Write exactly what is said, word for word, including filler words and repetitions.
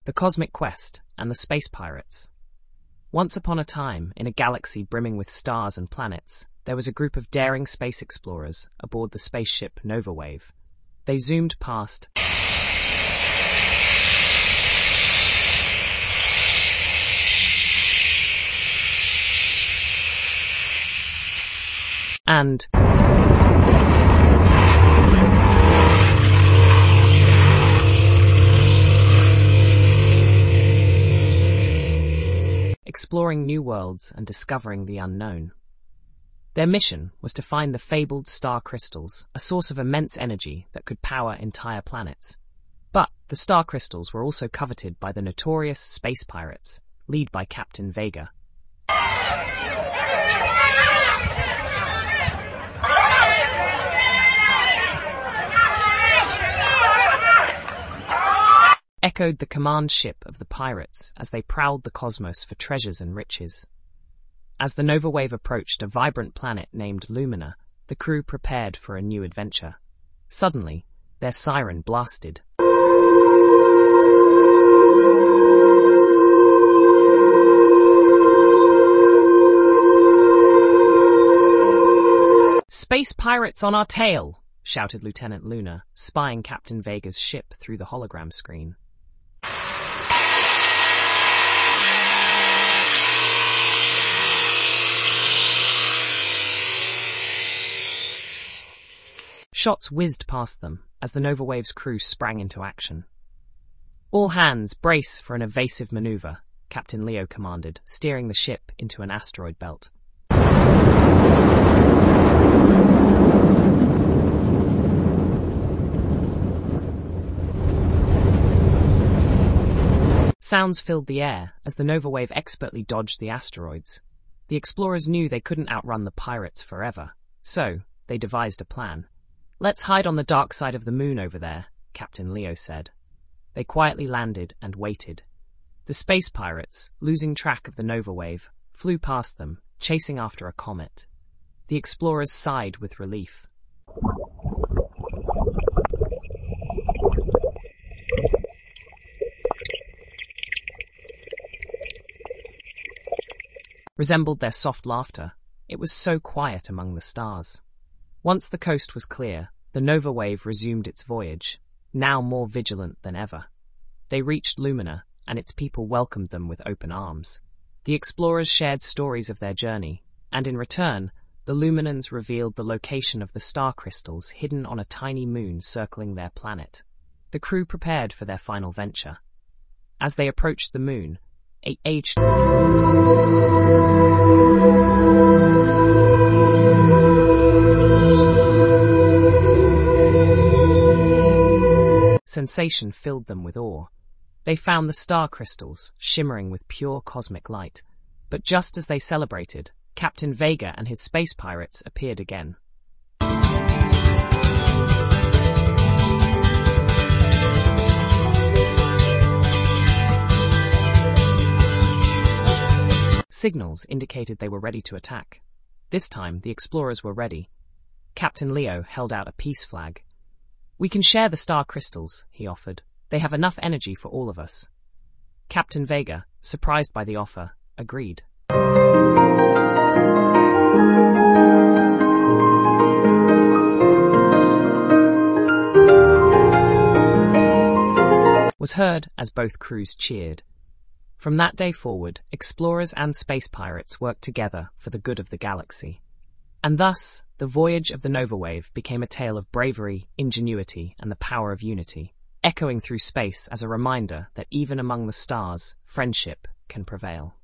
The Cosmic Quest and the Space Pirates. Once upon a time, in a galaxy brimming with stars and planets, there was a group of daring space explorers aboard the spaceship Nova Wave. They zoomed past and exploring new worlds and discovering the unknown. Their mission was to find the fabled star crystals, a source of immense energy that could power entire planets. But the star crystals were also coveted by the notorious space pirates, led by Captain Vega. Echoed the command ship of the pirates as they prowled the cosmos for treasures and riches. As the Nova Wave approached a vibrant planet named Lumina, the crew prepared for a new adventure. Suddenly, their siren blasted. "Space pirates on our tail!" shouted Lieutenant Luna, spying Captain Vega's ship through the hologram screen. Shots whizzed past them as the Nova Wave's crew sprang into action. "All hands, brace for an evasive maneuver," Captain Leo commanded, steering the ship into an asteroid belt. Sounds filled the air as the Nova Wave expertly dodged the asteroids. The explorers knew they couldn't outrun the pirates forever, so they devised a plan. "Let's hide on the dark side of the moon over there," Captain Leo said. They quietly landed and waited. The space pirates, losing track of the Nova Wave, flew past them, chasing after a comet. The explorers sighed with relief. Resembled their soft laughter. It was so quiet among the stars. Once the coast was clear, the Nova Wave resumed its voyage, now more vigilant than ever. They reached Lumina, and its people welcomed them with open arms. The explorers shared stories of their journey, and in return, the Luminans revealed the location of the star crystals hidden on a tiny moon circling their planet. The crew prepared for their final venture. As they approached the moon, a aged sensation filled them with awe. They found the star crystals, shimmering with pure cosmic light. But just as they celebrated, Captain Vega and his space pirates appeared again. Signals indicated they were ready to attack. This time, the explorers were ready. Captain Leo held out a peace flag. "We can share the star crystals," he offered. "They have enough energy for all of us." Captain Vega, surprised by the offer, agreed. Was heard as both crews cheered. From that day forward, explorers and space pirates worked together for the good of the galaxy. And thus, the voyage of the Nova Wave became a tale of bravery, ingenuity, and the power of unity, echoing through space as a reminder that even among the stars, friendship can prevail.